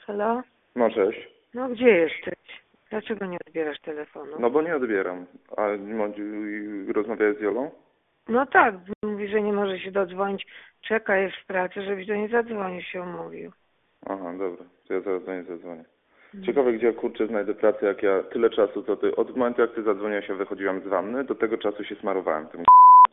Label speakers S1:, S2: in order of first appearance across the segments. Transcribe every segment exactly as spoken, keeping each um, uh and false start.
S1: Halo?
S2: No cześć.
S1: No gdzie jesteś? Dlaczego nie odbierasz telefonu?
S2: No bo nie odbieram. A rozmawiałeś z Jolą?
S1: No tak, mówi, że nie może się dodzwonić. Czeka, jest w pracy, żebyś do niej zadzwonił, się umówił.
S2: Aha, dobra. To ja zaraz do niej zadzwonię.
S1: Mhm.
S2: Ciekawe, gdzie kurczę znajdę pracę, jak ja tyle czasu, co ty, od momentu jak ty zadzwoniłeś, ja wychodziłam z wanny, do tego czasu się smarowałem tym.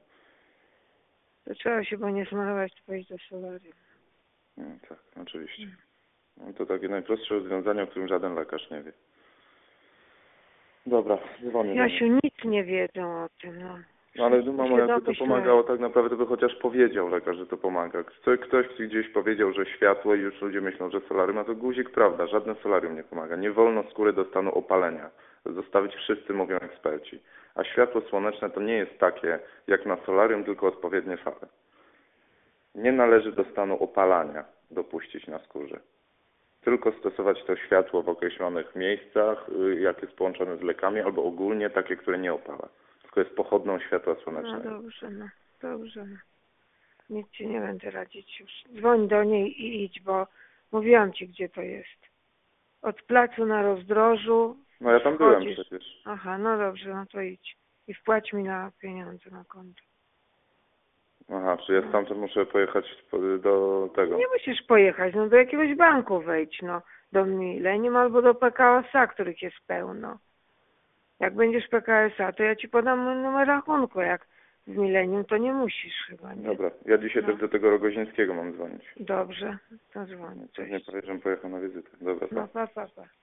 S1: To trzeba się, bo nie smarować, to pójść do solarium.
S2: No, tak, oczywiście. No, to takie najprostsze rozwiązanie, o którym żaden lekarz nie wie. Dobra, dzwonię do niej.
S1: Jasiu, nic nie wiedzą o tym, no.
S2: No ale no, mamo,
S1: się
S2: jakby to
S1: dopyślę.
S2: pomagało tak naprawdę, by chociaż powiedział lekarz, że to pomaga. Ktoś, ktoś gdzieś powiedział, że światło i już ludzie myślą, że solarium, a to guzik prawda, żadne solarium nie pomaga. Nie wolno skóry do stanu opalenia. Zostawić wszyscy, mówią eksperci. A światło słoneczne to nie jest takie jak na solarium, tylko odpowiednie fale. Nie należy do stanu opalania dopuścić na skórze. Tylko stosować to światło w określonych miejscach, jak jest połączone z lekami, albo ogólnie takie, które nie opala. Tylko jest pochodną światła
S1: No
S2: słonecznego.
S1: dobrze, no. Dobrze, no. Nic ci nie będę radzić już. Dzwoń do niej i idź, bo mówiłam ci, gdzie to jest. Od placu na rozdrożu.
S2: No ja tam byłem
S1: wchodzisz.
S2: przecież.
S1: Aha, no dobrze, no to idź. I wpłać mi na pieniądze na konto.
S2: Aha, czy ja stamtąd muszę pojechać do tego.
S1: Nie musisz pojechać, no do jakiegoś banku wejdź, no. Do Millennium albo do P K O S A, których jest pełno. Jak będziesz P K O S A, to ja ci podam mój numer rachunku. Jak w Millennium, to nie musisz chyba, nie?
S2: Dobra, ja dzisiaj
S1: No.
S2: też do tego Rogozińskiego mam dzwonić.
S1: Dobrze, to dzwonię.
S2: Nie powiem, że pojechał na wizytę. Dobra,
S1: No,
S2: tak.
S1: pa, pa, pa.